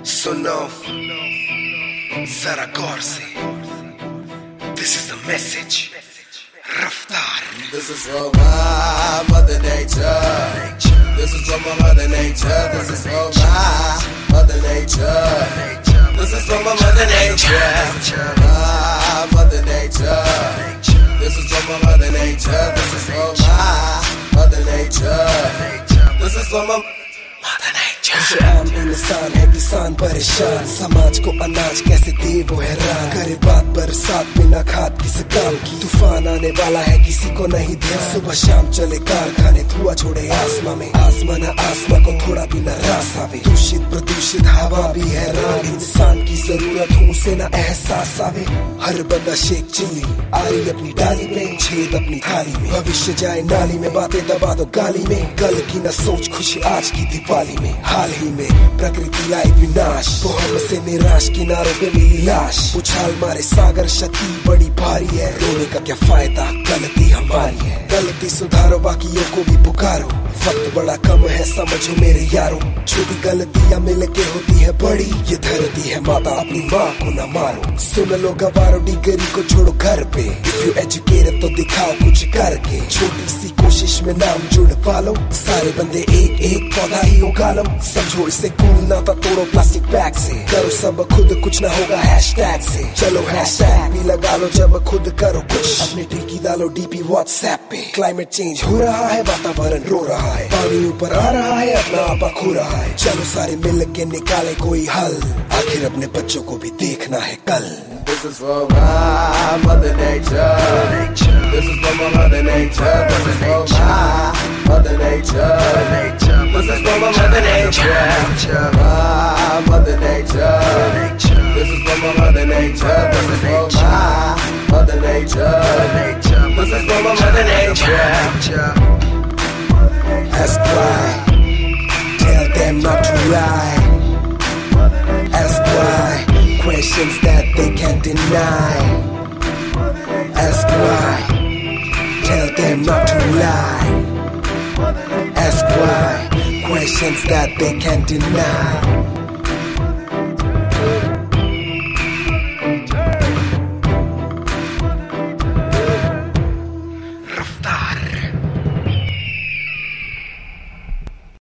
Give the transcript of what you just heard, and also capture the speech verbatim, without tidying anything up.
सुनो जरा गौर से, This is the message. रफ्तार. This is for my mother nature. This is for my mother nature. This is for my mother nature. This is for my mother nature. My mother nature. This is for my mother nature. This is for my mother nature. This is for my mother nature. आम इंसान है किसान परेशान, समाज को अनाज कैसे दे वो हैरान, करे बात बरसात बिना खाद किस काम की, तूफान आने वाला है किसी को नहीं ध्यान, सुबह शाम चले कारखाने धुआं छोड़े आसमां में, आसमां न आसमां को थोड़ा भी न रास आवे, दूषित प्रदूषित हवा भी हैरान, इंसान की जरूरत हो उसे न एहसास आवे, हर बंदा शेख चिल्ली आ रही अपनी डाली में, छेद अपनी थाली में, भविष्य जाए नाली में, बातें दबा दो गाली में, कल की न सोच खुशी आज की दिवाली में, हाल ही में प्रकृति लाई विनाश, तो हमसे निराश किनारों पे मिली लाश, उछाल मारे सागर क्षति बड़ी भारी है, रोने का क्या फायदा गलती हमारी है, गलती सुधारो बाकियों को भी पुकारो, वक्त बड़ा कम है समझो मेरे यारों, छोटी गलतियां मिलके होती है बड़ी, ये धरती है माता अपनी माँ को न मारो, सुन लो गवारो डिग्री को छोड़ो घर पे, इफ यू एजुकेटेड तो दिखाओ कुछ करके, छोटी सी कोशिश में नाम जुड़ पालो, सारे बंदे एक एक पौधा ही उगा लो, समझो इसे कूल ना तो तोड़ो प्लास्टिक बैग से, करो सब खुद कुछ ना होगा हैशटैग से, चलो हैशटैग भी लगा लो जब खुद करो कुछ, अपने टिकी डालो डीपी व्हाट्सएप पे, क्लाइमेट चेंज हो रहा है वातावरण रो रहा है, पानी ऊपर आ रहा है अपना आपा खो रहा है, चलो सारे मिल के निकाले कोई हल, आखिर अपने बच्चों को भी देखना है कल. This is for my mother nature. This is for my mother nature. This is for my mother nature. This is for my mother nature. My mother nature. This is for my mother nature. This is for my mother nature. This is for my mother nature. Ask why, tell them not to lie. Ask why, questions that they can't deny. Ask why, tell them not to lie. Ask why, questions that they can't deny.